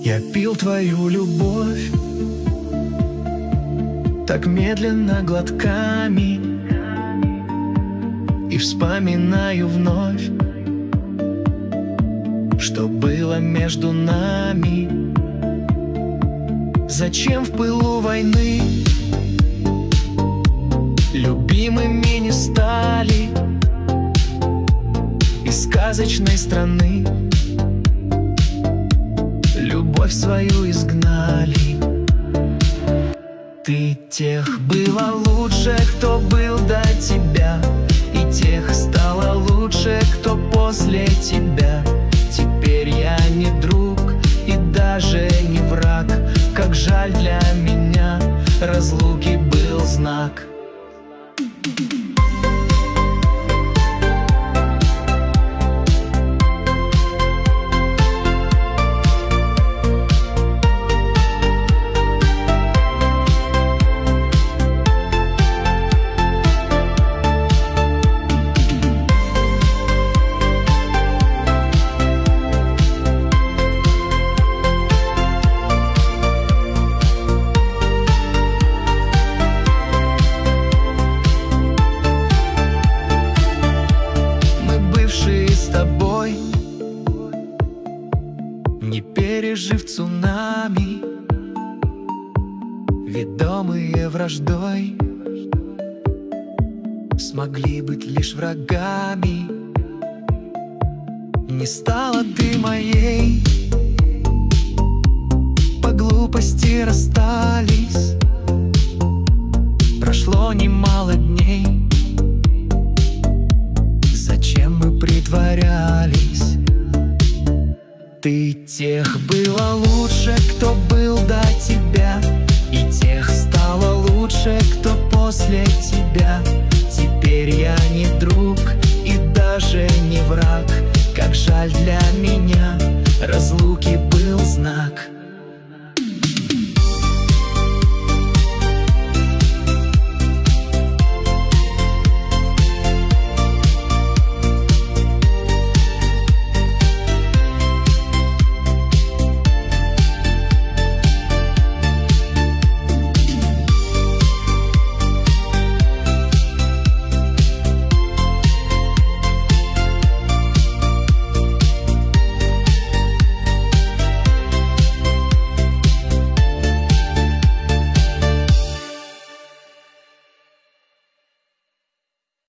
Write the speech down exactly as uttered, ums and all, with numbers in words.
Я пил твою любовь так медленно глотками и вспоминаю вновь, что было между нами. Зачем в пылу войны любимыми не стали из сказочной страны? Любовь свою изгнали. Ты тех было лучше, кто был до тебя, и тех стало лучше, кто после тебя. Теперь я не друг и даже не враг. Как жаль, для меня разлуки был знак. Не пережив цунами, ведомые враждой, смогли быть лишь врагами. Не стала ты моей, по глупости расстались. Прошло немало дней, зачем мы притворялись? Ты тех было лучше, кто был до тебя, и тех стало лучше, кто после тебя. Теперь я не друг и даже не враг. Как жаль, для меня